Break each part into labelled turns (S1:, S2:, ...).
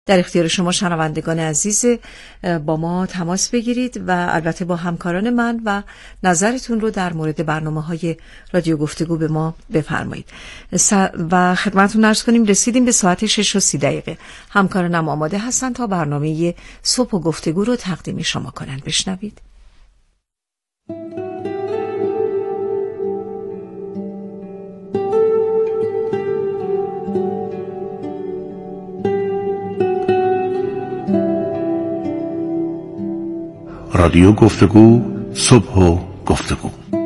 S1: در اختیار شما شنوندگان عزیز با ما تماس بگیرید و البته با همکاران من و نظرتون رو در مورد برنامه‌های رادیو گفتگو به ما بفرمایید. و خدمتتون عرض کنیم رسیدیم به ساعت 6:30. همکارانم آماده هستن تا برنامه صبح و گفتگو رو تقدیم شما کنن. بشنوید.
S2: رادیو گفتگو، صبح و گفتگو.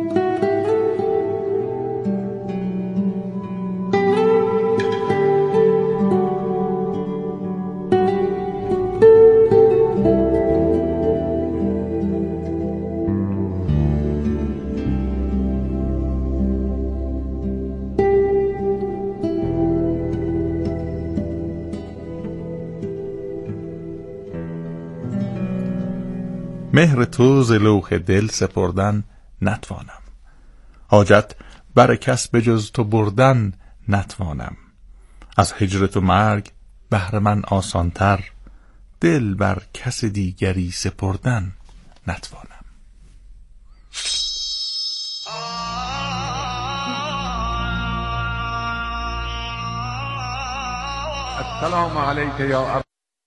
S3: مهر تو ز لوح دل سپردن نتوانم، حاجت بر کس بجز تو بردن نتوانم. از هجر تو مرگ بهر من آسانتر، دل بر کس دیگری سپردن نتوانم.
S4: السلام علیک یا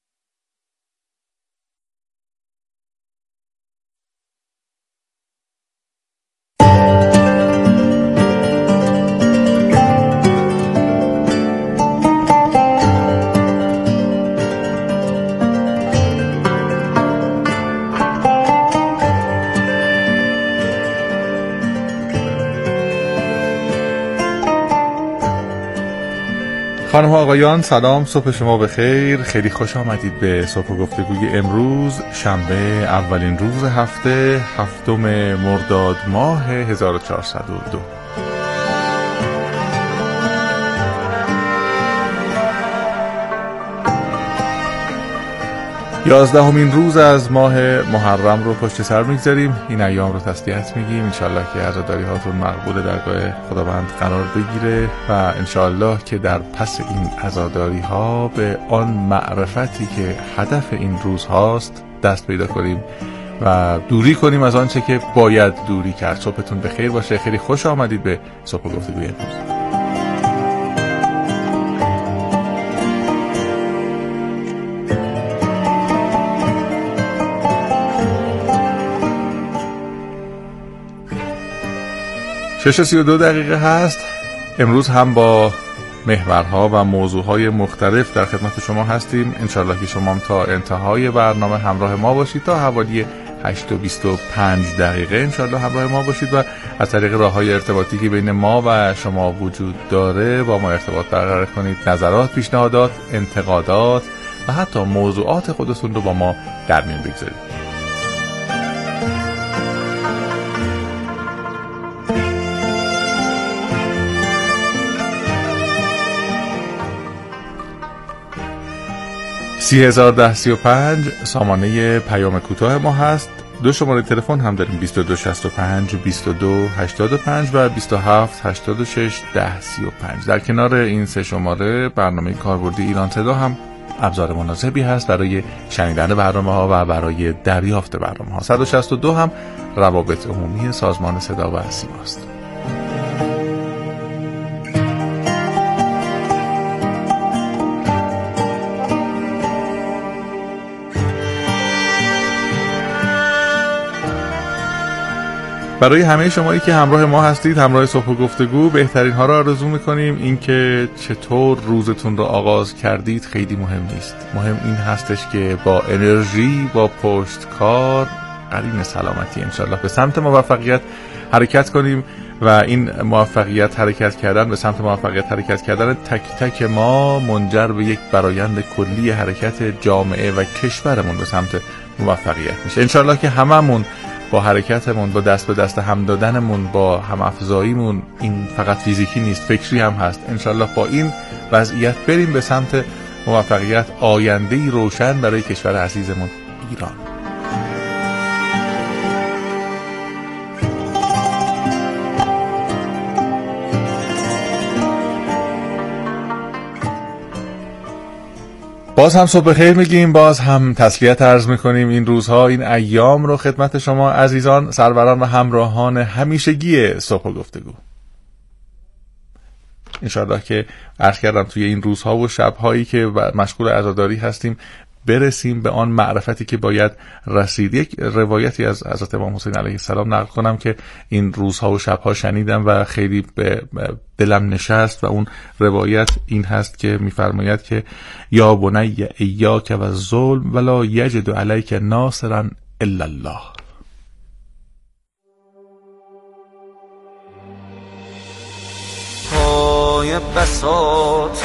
S3: خانم ها آقایان سلام، صبح شما بخیر. خیلی خوش آمدید به صبح گفتگوی امروز شنبه، اولین روز هفته، 7 مرداد ماه 1402. 11مین روز از ماه محرم رو پشت سر میگذاریم. این ایام رو تسلیت میگیم. انشالله که عزاداری هاتون مقبول درگاه خداوند قرار بگیره و انشالله که در پس این عزاداری ها به آن معرفتی که هدف این روز هاست دست پیدا کنیم و دوری کنیم از آنچه که باید دوری کرد. صبحتون بخیر باشه. خیلی خوش آمدید به صبح گفتگوی امروز. شش 32 هست. امروز هم با محورها و موضوعهای مختلف در خدمت شما هستیم. انشالله که شما هم تا انتهای برنامه همراه ما باشید، تا حوالی 8:25 انشالله همراه ما باشید و از طریق راههای ارتباطی که بین ما و شما وجود داره با ما ارتباط برقرار کنید. نظرات، پیشنهادات، انتقادات و حتی موضوعات خودتون رو با ما در میون بگذارید. سی 1035 سامانه پیام کوتاه ما هست. 2 شماره تلفن هم داریم، 2265 2285 و 2786 1035. در کنار این 3 شماره برنامه کاربردی ایران صدا هم ابزار مناسبی هست برای شنیدن برنامه ها و برای دریافت برنامه ها. 162 هم روابط عمومی سازمان صدا و سیما است. برای همه شمایی که همراه ما هستید، همراه صبح گفتگو، بهترین ها را آرزو میکنیم. اینکه چطور روزتون را آغاز کردید خیلی مهم نیست. مهم این هستش که با انرژی، با پشتکار، قرین سلامتی انشالله به سمت موفقیت حرکت کنیم و این موفقیت حرکت کردن، به سمت موفقیت حرکت کردن تک تک ما منجر به یک برآیند کلی حرکت جامعه و کشورمون به سمت موفقیت میشه. انشالله که هممون با حرکتمون، با دست به دست هم دادنمون، با هم افزاییمون، این فقط فیزیکی نیست، فکری هم هست، انشالله با این وضعیت بریم به سمت موفقیت، آینده‌ای روشن برای کشور عزیزمون ایران. باز هم صبح خیر میگیم، باز هم تسلیت عرض میکنیم این روزها، این ایام رو خدمت شما عزیزان، سروران و همراهان همیشگی صبح گفتگو. انشاءالله که عرض کردم توی این روزها و شبهایی که مشغول عزاداری هستیم برسیم به آن معرفتی که باید رسید. یک روایتی از حضرت امام حسین علیه السلام نقل کنم که این روزها و شبها شنیدم و خیلی به دلم نشست و اون روایت این هست که میفرماید که یا بنی ایاک و الظلم ولا یجد علیک ناصرا الا الله.
S5: پای بساط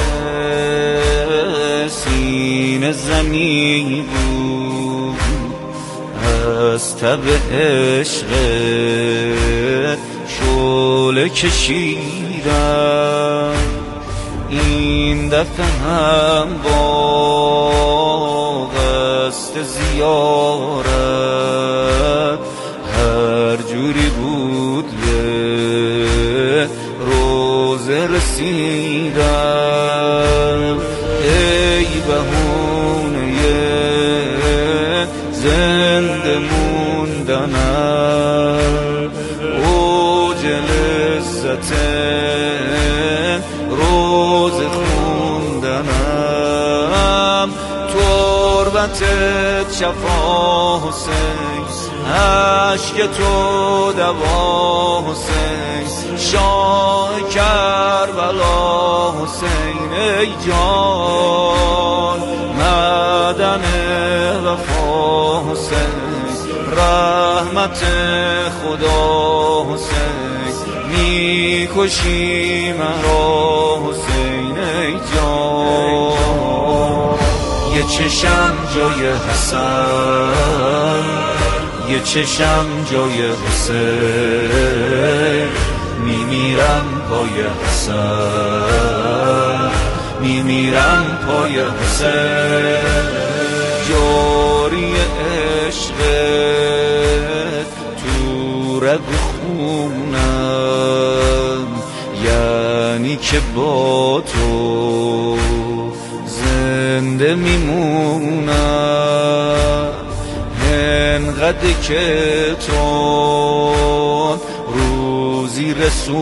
S5: سینه زمین بود، از تب عشق شعله کشیدم، این دفعه هم با قصد زیارت هر جوری بود به روزه رسیدم. ای بهونه زنده موندنم، اوج لذت روز خوندنم، تربتت شفا حسین، عشق تو دوا حسین، شاه کربلا حسین، ای جان معدن وفا حسین، رحمت خدا حسین، میکشی مرا حسین، ای جان. یه چشم جای حسن، یه چشم جای حسین، میمیرم پای حسین، میمیرم پای حسین. جاری عشقت تو رگ خونم، یعنی که با تو زنده میمونم، انقدر که تو روزی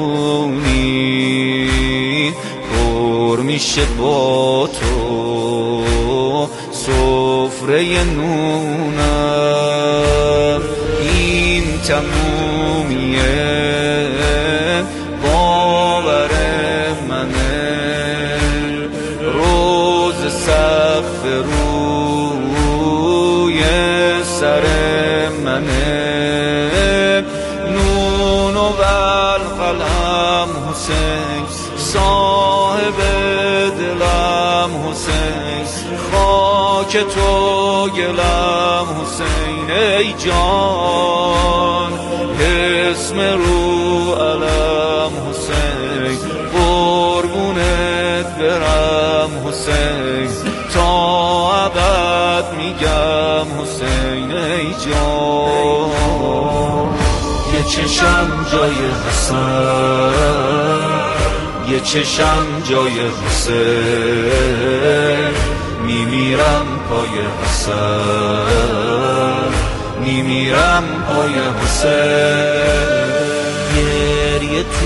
S5: رسونی پر میشه با تو سفره نونم. این تمومیه باور منه، روز سقف روی سر منه، نون و القلم حسین، صاحب دلم حسین، خاک تو گلم حسین، ای جان اسم رو علم حسین، قربونت برم حسین، تا ابد میگم حسین، ای جان. یه چشم جای حسن، یه چشم جای حسین، میمیرم پای حسین، میمیرم پای حسین. گریه تو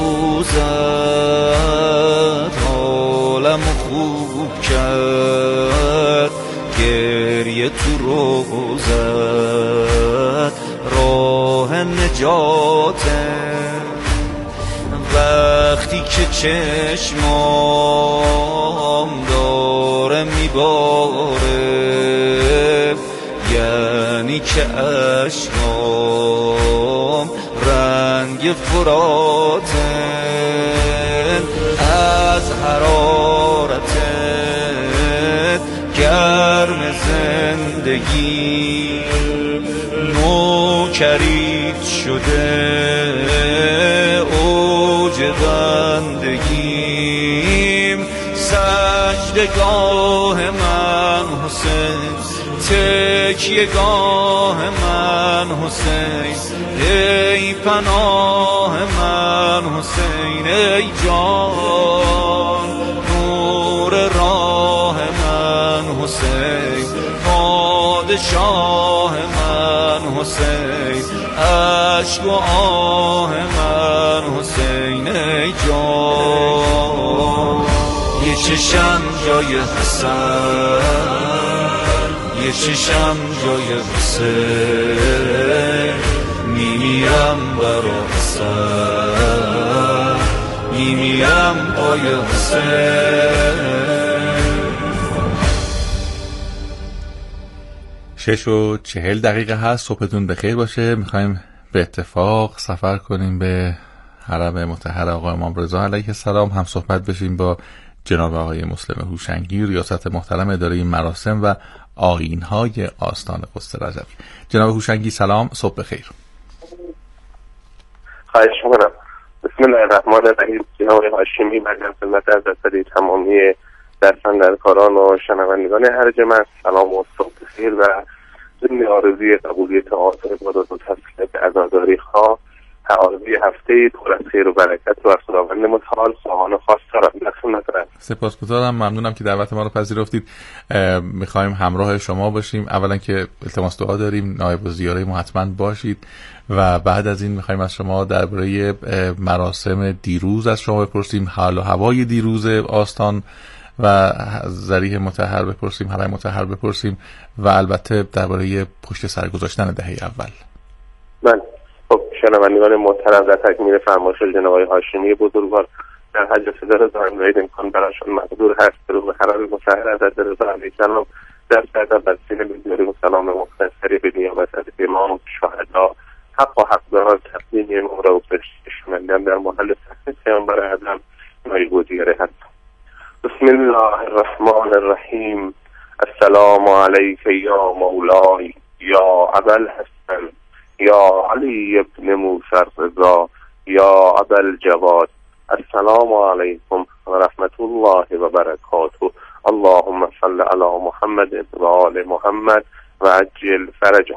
S5: روزت حالم خوب کرد، گریه تو روزت راه نجاته، وقتی که چشمام داره میباره، یعنی که اشکام رنگ فراتن، از حرارتت گرم زندگی نوکرید شده، اوج بندگیم سجدگاه من حسین، تکیهگاه من حسین، ای پناه من حسین، ای جان نور راه من حسین پادشاه من حسین عشق و آه من حسین ای جان یه چشم جای حسین یه چشم جای حسین میمیرم برا حسین میمیرم پای حسین.
S3: 6:40 هست. صبحتون بخیر باشه. میخوایم به اتفاق سفر کنیم به حرم مطهر آقا امام رضا علیه السلام، هم صحبت بشیم با جناب آقای مسلم هوشنگی، ریاست محترم اداره مراسم و آیین‌های آستان قدس رجوی. جناب هوشنگی سلام، صبح بخیر.
S6: خواهش می‌کنم. بسم الله الرحمن الرحیم. جناب هاشمی، من خدمت حضرت تمامی دستاندرکاران و شنوندگان ارجمند سلام و صبح بخیر و ضمن آرزوی قبولیت آثار عبادات و تسلیت عزاداری خواه آرزوی هفته پر از خیر و برکت و از خداوند متعال خواهان و خواستارم در خدمتتونم.
S3: سپاسگزارم، ممنونم که دعوت ما رو پذیرفتید. میخوایم همراه شما باشیم. اولا که التماس دعا داریم، نایب الزیاره ما حتما باشید و بعد از این میخوایم از شما درباره مراسم دیروز از شما بپرسیم، حال و هوای دیروز آستان و ذریح مطهر بپرسیم، حرم مطهر بپرسیم و البته درباره پشت سر گذاشتن دهه اول.
S6: من خب شنوندگان محترم، در تکمیل فرمایش جناب آقای هاشمی بزرگوار در حج فدار دارند امکان براشون مقدور هست رو به حرم مطهر حضرت رضا علیه السلام دست کردن و سینه بیاریم و سلام مختصری به نیابت از امام شهدا حق و حقداران تقدیم امام را و بشمندن در محل صحن پیامبر اعظم نایب‌الوزیر هست. بسم الله الرحمن الرحیم. السلام علیک یا مولای یا ابوالحسن یا علی ابن موسی الرضا یا ابوالجواد. السلام علیکم و رحمت الله و برکاته. اللهم صل علی محمد و آل محمد و عجل فرجه.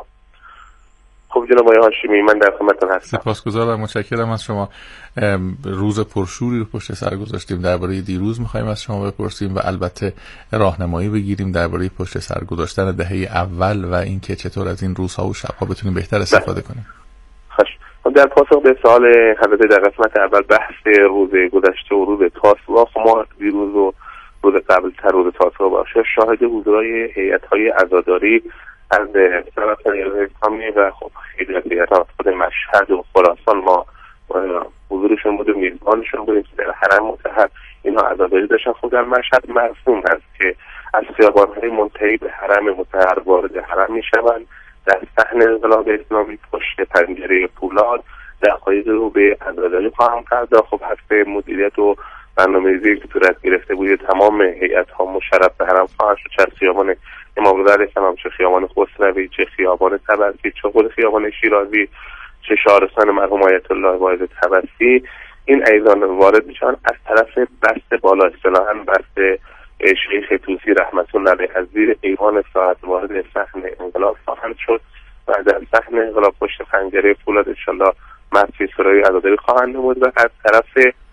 S6: خب جناب آقای هاشمی، من در خدمتتون هستم.
S3: سپاسگزارم، متشکرم از شما. روز پرشوری رو پشت سر گذاشتیم. درباره دیروز می‌خوایم از شما بپرسیم و البته راهنمایی بگیریم درباره پشت سر گذاشتن دهه اول و اینکه چطور از این روزها و شب‌ها بتونیم بهتر استفاده کنیم.
S6: در پاسخ به سوال حضرت در قسمت اول بحث روز گذشته و روز تاسوعا، ما دیروز و روز قبل تر روز تاسوعا باشه شاهد حضورای هیئت‌های عزاداری از طرف اسلامی و خب خیلی از هیئت‌ها خود مشهد و خراسان ما حضورشون بود و میزبانشون بودیم که در حرم مطهر اینها عزاداری داشتن. خب در مشهد مرسوم هست که از خیابان‌های منتهی به حرم مطهر وارد حرم میشوند. در صحن انقلاب اسلامی پشت پنجره پولاد دقایق رو به عزاداری خواهم کرد. خب حسب مدیریت و برنامه‌ریزی که صورت گرفته بود تمام هیئت‌ها مشرف به حرم خواهند شد، چه خیابان امام رضا علیه السلام، چه خیابان خسروی، چه خیابان طبسی، چه خود خیابان شیرازی، چه شهرستان مرحوم آیت الله واعظ طبسی. این ایضان وارد میشن از طرف بست بالا، اصطلاحاً بست شیخ طوسی رحمت الله علیه از زیر ایوان ساعت وارد صحن انقلاب خواهند شد و در صحن انقلاب پشت پنجره فولاد انشالله مدفع سرای عزاداری خواهند نمود و از طرف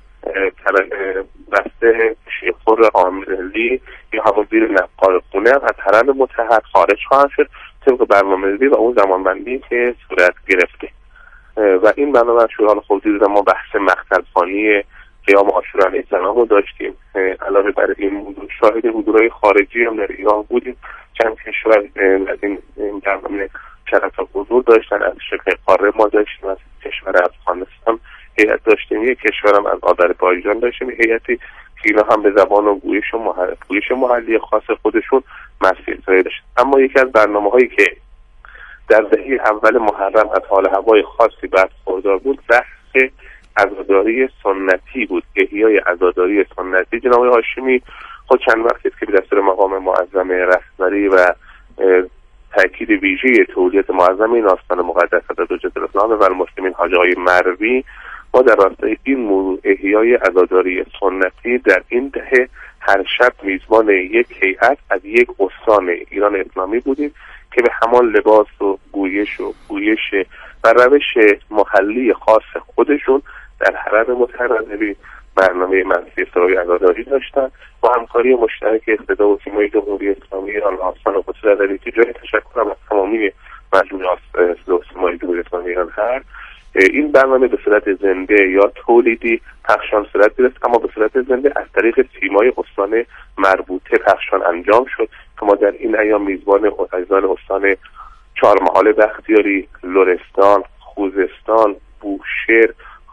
S6: بسته شیخ خور عامرلی یا همون زیر نقار خونه از حرم مطهر خارج خواهند شد طبق برنامه‌ریزی و اون زمانبندی که صورت گرفته. و این برنامه شورای خود دیروز ما بحث مقتل خوانی قیام عاشورا علیه السلام رو داشتیم. علاوه بر این موضوع شاهد حضورهای خارجی هم در ایران بودیم. چند کشور از این برنامه شرف حضور داشتن. از شبه قاره ما داشتیم، از کشور افغانستان هیئت داشتیم، یک کشورم از آذربایجان داشتیم هیئتی که اینا هم به زبان و گویش محلی خاص خودشون مسئله داشت. اما یکی از برنامه‌هایی که در دهه اول محرم از حال هوای خاصی برخوردار بود بحث عزاداری سنتی بود، احیای عزاداری سنتی. جناب هاشمی خود چند وقتی است که به دستور مقام معظم رهبری و تاکید ویژه تولیت معظم این آستان مقدس حضرت حجت الاسلام و المسلمین حاج آقای مروی ما در راستای این موضوع احیای عزاداری سنتی در این دهه هر شب میزبان یک هیئت از یک استان ایران اسلامی بودیم که به همان لباس و گویش و روش محلی خاص خودشون در حرم مطهر برنامه منفی سرای عزاداری داشتن و همکاری مشترک صدا و سیمای جمهوری اسلامی ایران آستان و قدس عزاداری که جای تشکرم از تمامی مجموعه صدا و سیمای جمهوری اسلامی ایران هست. این برنامه به صورت زنده یا تولیدی پخشان صورت گرفت، اما به صورت زنده از طریق سیمای استان مربوطه پخشان انجام شد که ما در این ایام میزبان عزیزان استان چهارمحال بختیاری، لرستان، خوزستان، بوشهر،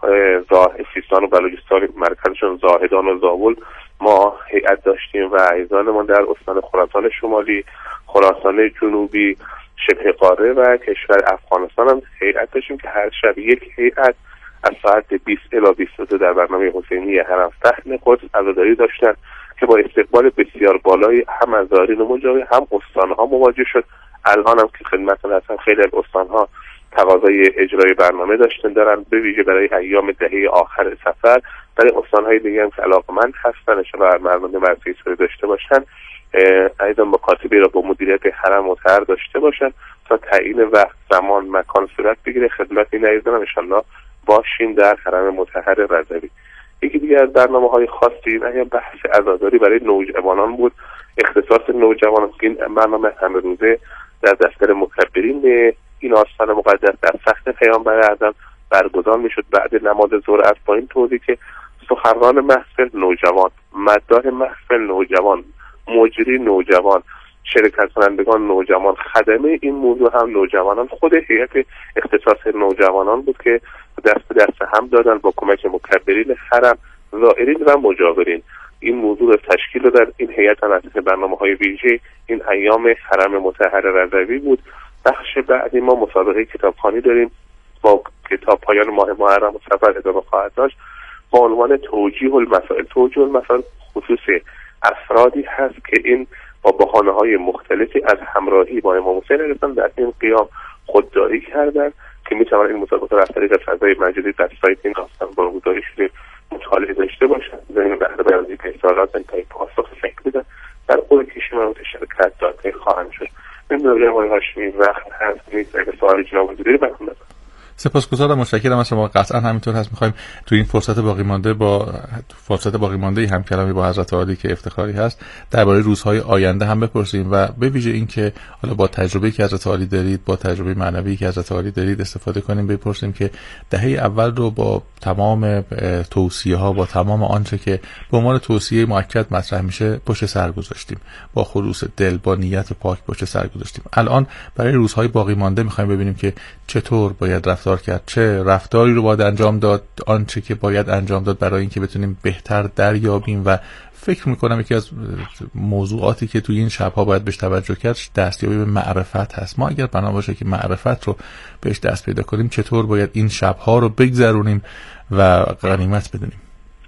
S6: سیستان و بلوچستان مرکزشون زاهدان و زاول ما هیئت داشتیم و عزیزانمان در استان خراسان شمالی، خراسان جنوبی، شبه قاره و کشور افغانستان هم هیئت داشتیم که هر شب یک هیئت از ساعت 20 الی 22 در برنامه حسینی حرم صحن قدس عزاداری داشتن که با استقبال بسیار بالایی هم از زائرین مجاور هم استانها مواجه شد. الان هم که خدمتتون هستم خیلی از استانها تقاضای اجرای برنامه دارن به ویژه برای ایام دهه آخر سفر. برای استانهای دیگه هم که علاقمند هستن و برنامه مرکزی داشته باشن ایضا مکاتبی را با مدیریت حرم مطهر داشته باشن تا تعیین وقت، زمان، مکان صورت بگیره. خدمت این عزیزان ان شاءالله باشین در حرم مطهر رضوی. یکی دیگه از برنامه‌های خاصی نه بحث عزاداری برای نوجوانان بود، اختصاص نوجوانان. این برنامه همه روزه در دفتر مکبرین این آستان مقدس در سخت پیامبر اعظم برگزار میشد بعد نماز ظهر است، با این توضیح که سخنران محفل نوجوان، مداح محفل نوجوان، مجری نوجوان، شرکت کنندگان نوجوان، خدمه این موضوع هم نوجوانان. خود هیئت اختصاص نوجوانان بود که دست به دست هم دادن با کمک مکبرین حرم، زائرین و مجاورین. این موضوع تشکیل دادن. این هیئت هم از برنامه‌های ویژه این ایام حرم مطهر رضوی بود. بخش بعدی ما مسابقه کتابخوانی داریم با کتاب پایان ماه محرم و سفر ادامه خواهد داشت با عنوان توجیه المسائل. توجیه المسائل خصوص افرادی هست که این با بهانه‌های مختلفی از همراهی با امام حسین علیه السلام در این قیام خودداری کردن که می‌توان این مسابقه را از طریق فضای مجازی در سایت این آستان برگزار شده مطالعه داشته باشند. در این بحث بیانیه‌ای که سوالات انتهای پاسخ فکر می‌دن در قول کشور شرکت داده خواهند شد. این دوره ما هاشمی وقت هست نیست اگه سوالی جناب وزیری بکنم.
S3: سپاسگزارم، متشکرم از شما. قطعا همینطور هست. می‌خوایم تو این فرصت باقی مانده هم کلامی با حضرت عالی که افتخاری هست درباره روزهای آینده هم بپرسیم و به ویژه این که حالا با تجربه‌ای که حضرت عالی دارید، با تجربه معنوی که حضرت عالی دارید استفاده کنیم، بپرسیم که دهه اول رو با تمام توصیه‌ها، با تمام آنچه که به عنوان توصیه مؤکد مطرح میشه پشت سر گذاشتیم، با خلوص دل، با نیت پاک پشت سر گذاشتیم. الان برای روزهای باقی مانده می‌خوایم ببینیم که چطور باید رفتار کرد، چه رفتاری رو باید انجام داد، آنچه که باید انجام داد برای اینکه بتونیم بهتر دریابیم. و فکر میکنم یکی از موضوعاتی که توی این شب‌ها باید بهش توجه کرد دستیابی به معرفت هست. ما اگر بنا باشه که معرفت رو بهش دست پیدا کنیم چطور باید این شب‌ها رو بگذرونیم و غنیمت بدونیم.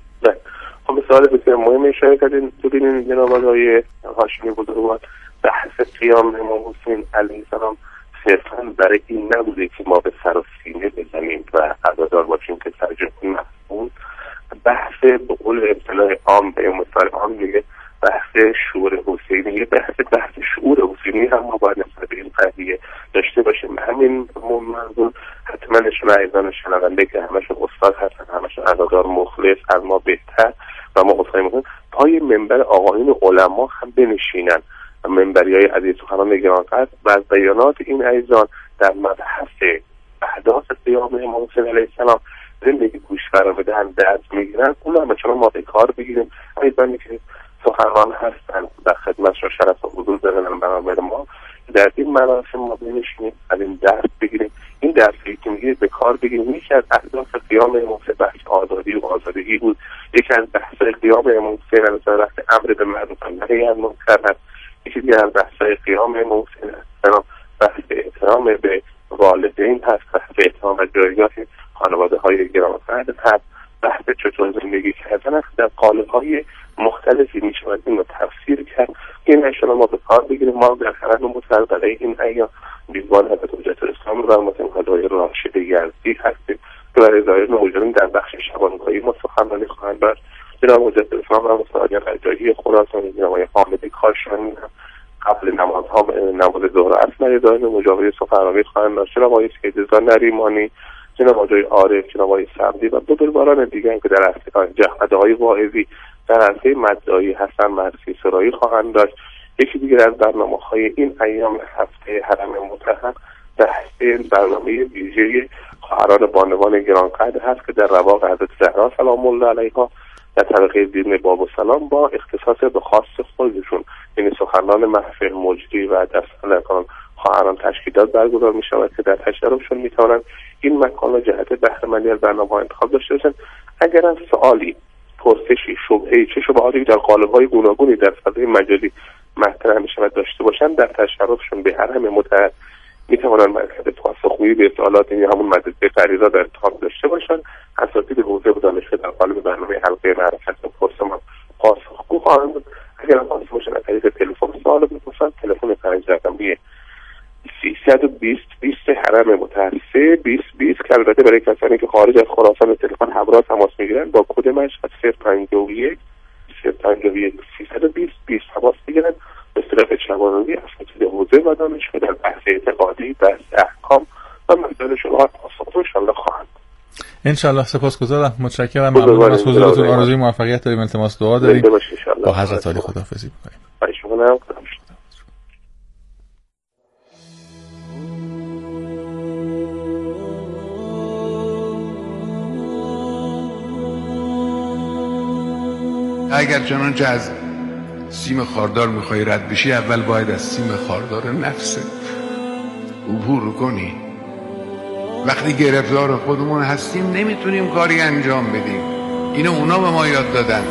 S6: خب سوال بسیار مهم اشاره کردین. ببینید جناب آقای هاشمی بزرگوار، بحث قیام امام حسین علیه السلام صرفاً برای این نبوده که ما به سر و سینه بزنیم و عزادار باشیم که ترجمه مفهوم. بحث به قول اصطلاح عام به مثال عام میگه بحث شعور حسینی، بحث شعور حسینی هم ما باید نسبت به این قضیه داشته باشیم. همین منظور حتما نشون عزیزان شنونده که همشون استاد هستن، همشون عزادار مخلص از ما بهتر و ما اصلاحی میکنیم پای منبر آقایون علما هم بنشینن، منبری‌های عزیز سخنان گرانقدر و از بیانات این عزیزان در مبحث اهداف قیام امام حسین علیه السلام زندگی گوش فرا بدهن درس میگیرن. اون هم چون ما به کار بگیریم. عزیزانی که سخنران هستن در خدمت و شرف و حضور دارن برنامه ما در این مراسم ما بنشینیم از این درس بگیریم. این درسی که میگه به کار بگیریم. یکی از اهداف قیام امام حسین بحث آزادی و آزادگی بود. یکی از بحث‌های قیام امام حسین علیه السلام امر به معروف و نهی عن منکر هست. یکی دیگر از بحث‌های قیام امام حسین علیه السلام بحث احترام به والدین هست، بحث احترام و جایگاه خانواده‌های گرانقدر هست، بحث چطور زندگی کردن است. در قالب‌های مختلفی میشود این رو تفسیر کرد. این انشاءالله ما به کار بگیریم. ما در حرم مطهر برای این ایام میزبان حضرت حجت الاسلام و متمدای راشد یزدی هستیم که برای زائرین مجاورین در بخش شبانگاهی ما سخنرانی خواهند داشت. جناب حجت الاسلام و مستعان رجایی خراسانی، جناب حامد کاشانی قبل نماز ظهر و عصر برای زائرین مجاورین سخنرانی خواهند داشت. جناب آقای سید رضا نریمانی، سینماجوی عارف، جناب سعدی و بزرگواران دیگر که در عرصه جهادهای واعظی در عرصه مدعی حسن مرسی سرایی خواهند داشت. یکی دیگر از برنامه‌های این ایام هفته حرم مطهر بحث برنامه ویژه خواهران بانوان گرانقدر هست که در رواق حضرت زهرا سلام الله علیها در طبقه دین باب و سلام با اختصاص به خاص خودشون، یعنی سخنان محفل، مجری و دستان خواهران تشکیلات برگزار می شود که در تشرفشون می توانند این مکان و جهت بهره‌مندی از برنامه ها انتخاب داشته باشند. اگر از سوالی، پرسشی، شبهه‌ای، چه شبهاتی در قالب‌های گوناگونی در فضای مجازی مطرح می شود داشته باشند، در تشرفشون به حرم مطهر می توانند مرکز پاسخگویی به سوالات، یعنی همون مدرسه فریضا در انتخاب داشته باشند. اساتید حوزه و دانشگاه در قالب برنامه حلقه معرفت و پرسمان پاسخگو خواهند بود. اگر خواهد باشند از طریق تلفن سوال بپرسند، تلفن 5 رقمی 320 20 حرم مطهر 320 که البته برای کسانی که خارج از خراسان تلفن همراه تماس میگیرن با کد مشهد 051 320 20 تماس میگیرن. به صورت شبانه‌روزی اساتید حوزه و دانشگاه در بحث اعتقادی، بحث احکام و مسائل شبهات پاسخگو انشاءالله خواهند.
S3: انشالله. سپاسگزارم، متشکرم، ممنون از حضورتون. آرزوی موفقیت داریم، التماس دعا داریم. با حضرت عالی خداحافظی می‌کنیم.
S4: اگر چنانچه از سیم خاردار میخوای رد بشی، اول باید از سیم خاردار نفست عبور کنی. وقتی گرفتار خودمون هستیم نمیتونیم کاری انجام بدیم. اینو اونا به ما یاد دادن.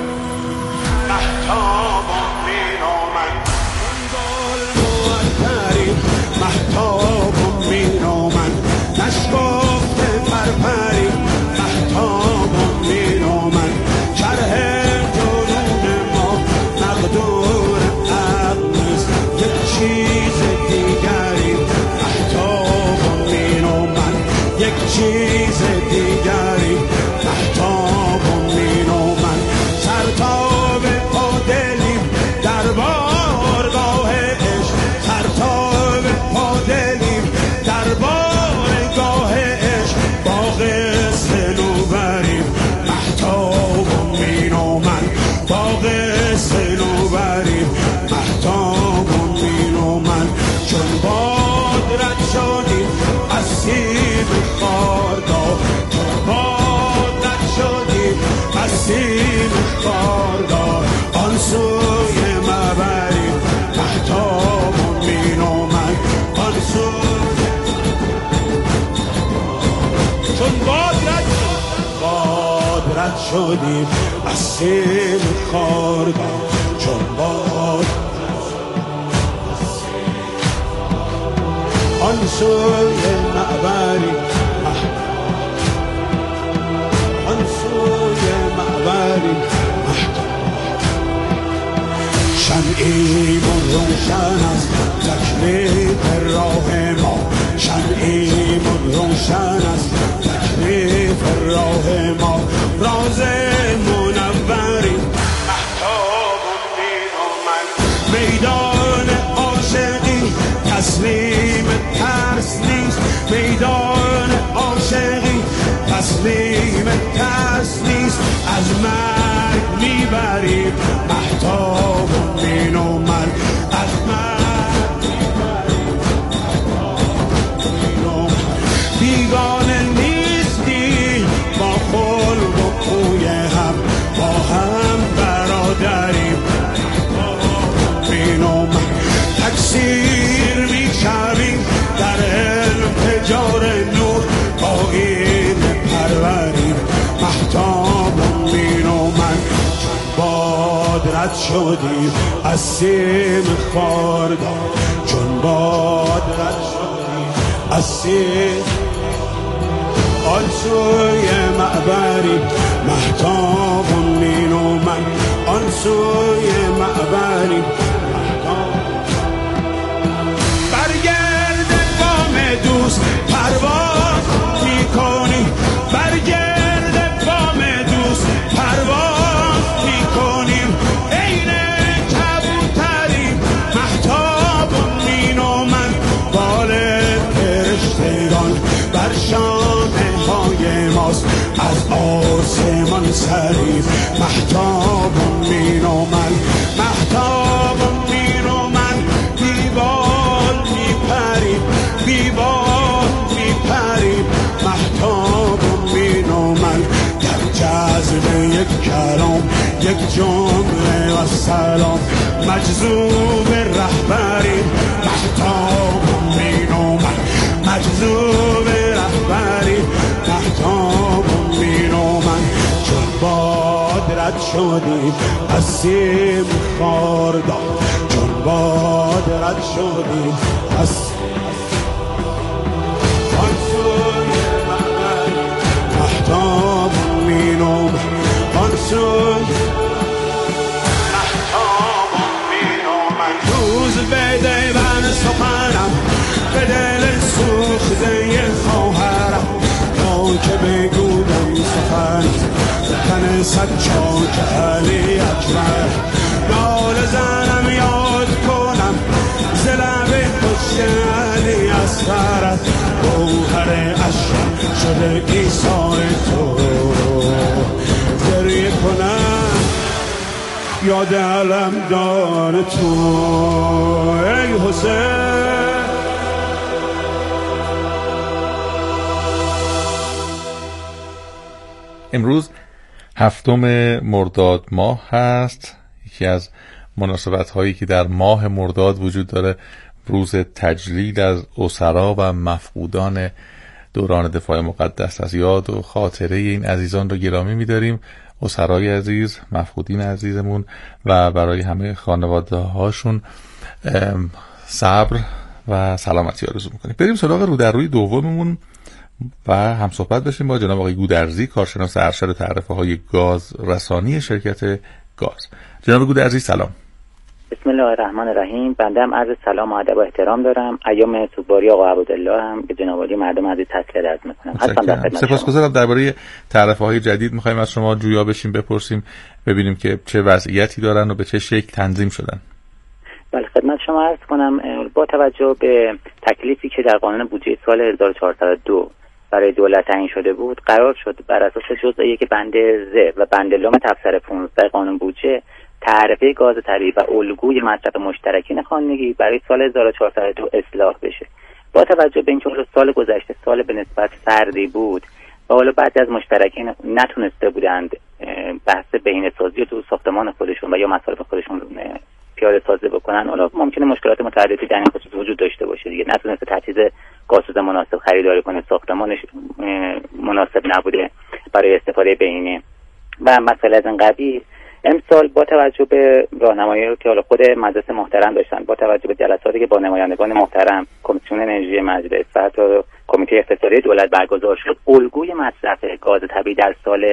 S7: چیز دیگری محتاب امین و من سرتاب پادلیم در بارگاه عشق، سرتاب پادلیم در بارگاه عشق، باغ صنوبریم محتاب امین و من، باغ صنوبریم محتاب امین و من. چون باد رد شدیم از سیم خاردار، چون باد رد شدیم از سیم خاردار، آن سوی مبریم محتاب امین و من، آن سوی. چون باد رد شدیم از سیم خاردار، چون باد آن سوی معبری، آن سوی معبری شمعیمون روشن است تکلیف راه ما، شمعیمون روشن است تکلیف راه ما، راز منوری محتاب امین و من. میدان عاشقی تسلیم ترس نیست، میدان عاشقی تسلیم ترس نیست، از مرگ میبریم محتاب امین و من، از مرگ میبریم محتاب امین و من. بیگانه نیستی با خلق و خوی هم، با هم برادریم محتاب امین و من. تکثیر میشویم در انفجار نور، با این پروریم محتاب امین و من. چون باد رد شدیم از سیم خاردار، چون باد رد شدیم از سیم، آن سوی معبری محتاب امین و من، آن سوی معبری دوست پرواز میکنی، برگرد بام دوست پرواز میکنیم، عین کبوتریم محتاب امین و من، بال فرشتگان بر شانه ها سری مهتاب می‌نامد مهتاب می‌نامد بیبال میپریم بیبال میپریم مهتاب می‌نامد در جذب یک کلام یک جمله و سلام مجذوب رهبریم مهتاب می‌نامد مجذوب رهبریم مهتاب می‌نامد چون باد رد شدیم از سیم خاردار چون باد رد شدیم از مهتاب می‌نامد آنسون مهتاب می‌نامد روز بده من سخنم به دل سوخته خواهرم تا که بگودم سخن تن سجاد علی اکبر نال زنم یاد کنم ز لب پشت علی اصغر گوهر عشق شده ایثار تو گریه کنم یاد علم دار تو ای حسین.
S3: امروز 7 مرداد ماه هست، یکی از مناسبت هایی که در ماه مرداد وجود داره روز تجلیل از اسرا و مفقودان دوران دفاع مقدس است. یاد و خاطره این عزیزان رو گرامی می‌داریم، اسرای عزیز، مفقودین عزیزمون، و برای همه خانواده هاشون صبر و سلامتی آرزو می‌کنیم. بریم سراغ رو در روی دوممون و هم صحبت بشیم با جناب آقای گودرزی، کارشناس ارشد تعرفه‌های گاز رسانی شرکت گاز. جناب گودرزی سلام.
S8: بسم الله الرحمن الرحیم. بنده هم عرض سلام و ادب و احترام دارم. ایام سوگواری آقا عبدالله هم به جناب عالی مردم عزیز تسلیت عرض می‌کنم. هستم در خدمت.
S3: سپاسگزارم. درباره تعرفه‌های جدید می‌خوایم از شما جویا بشیم، بپرسیم ببینیم که چه وضعیتی دارن و به چه شکل تنظیم شدن.
S8: بله خدمت شما عرض کنم با توجه به تکلیفی که در قانون بودجه سال 1402 برای دولت تعیین شده بود، قرار شد بر اساس جزء یک بند ز و بند لام تفسیر 15 قانون بودجه تعرفه گاز طبیعی و الگوی مصرف مشترکین خانگی برای سال 1402 اصلاح بشه. با توجه به اینکه سال گذشته سال به نسبت سردی بود و حالا بعضی از مشترکین نتونسته بودند بحث بهینه‌سازی تو ساختمان خودشون و یا مصارف خودشون پیاده سازی بکنن، حالا ممکنه مشکلات متعددی در این خصوص وجود داشته باشه دیگه. نتونسته تجهیز گازسوز مناسب خریداری کنه، ساختمانش مناسب نبوده برای استفاده بهینه و مسئله از این قبیل. امسال با توجه به راهنمایی که حالا خود مجلس محترم داشتن، با توجه به جلساتی که با نمایندگان محترم، کمیسیون انرژی مجلس و حتی کمیته اقتصادی دولت برگزار شد، الگوی مصرف گاز طبیعی در سال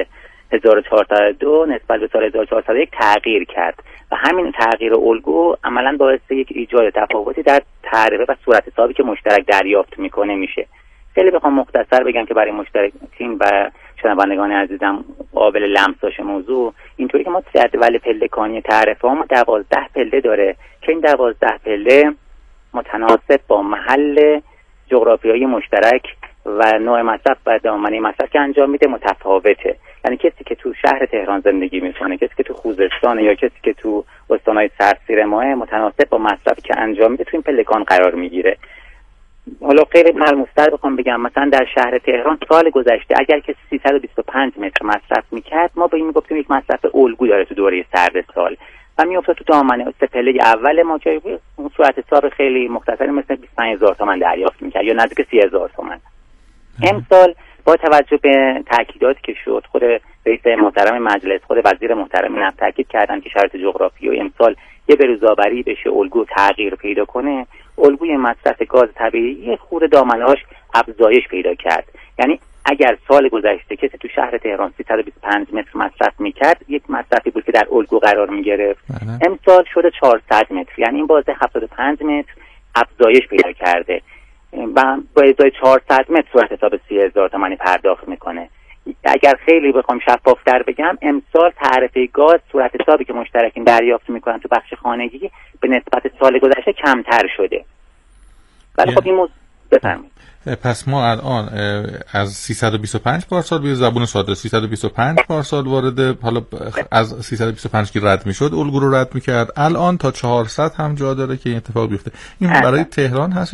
S8: 1402 نسبت به سال 1401 تغییر کرد و همین تغییر الگو عملاً باعث یک ایجاد تفاوتی در تعرفه و صورت حسابی که مشترک دریافت میکنه میشه. خیلی بخوام مختصر بگم که برای مشترکین و شنوندگان عزیزم قابل لمس باشه موضوع، اینطوری که ما جدول پله‌کانی تعرفه ما 12 پله داره که این 12 پله متناسب با محل جغرافیایی مشترک و نوع مصرف و دامنه مصرف که انجام میده متفاوته. یعنی کسی که تو شهر تهران زندگی میکنه، کسی که تو خوزستان یا کسی که تو استانهای سرسیر ماه، متناسب با مصرفی که انجام میده تو این پلکان قرار میگیره. حالا خیلی ملموس‌تر بخوام بگم، مثلا در شهر تهران سال گذشته اگر کسی 325 متر مصرف میکرد، ما به این میگفتیم یک مصرف الگو داره تو دوره سرد سال و میافتاد تو دامنه سه پله اول ما که اون صورت حساب خیلی مختصری مثل 25000 تومان دریافت میکرد یا نزدیک 30000 تومان. امسال با توجه به تاکیداتی که شد، خود رئیس محترم مجلس، خود وزیر محترم نفت تاکید کردن که شرایط جغرافیایی امسال یه بروزآوری بشه، الگو تغییر پیدا کنه. الگوی مصرف گاز طبیعی یه خورده دامنه‌اش افزایش پیدا کرد. یعنی اگر سال گذشته کسی تو شهر تهران 325 متر مصرف میکرد، یک مصرفی بود که در الگو قرار میگرفت، امسال شده 400 متر، یعنی این بازه 75 متر افزایش پیدا کرده و با ازای 400 متر صورت حساب 30000 تومانی پرداخت میکنه. اگر خیلی بخوام شفافتر بگم، امسال تعرفه گاز صورت حسابی که مشترکین دریافت میکنن تو بخش خانگی به نسبت سال گذشته کمتر شده. ولی خب این بفرمایید.
S3: پس ما الان از 325 پارسال به زبون ساده 325 پارسال وارد، حالا از 325 که رد میشد الگو رو رد میکرد، الان تا 400 هم جا داره که این اتفاق بیفته. این برای تهران هست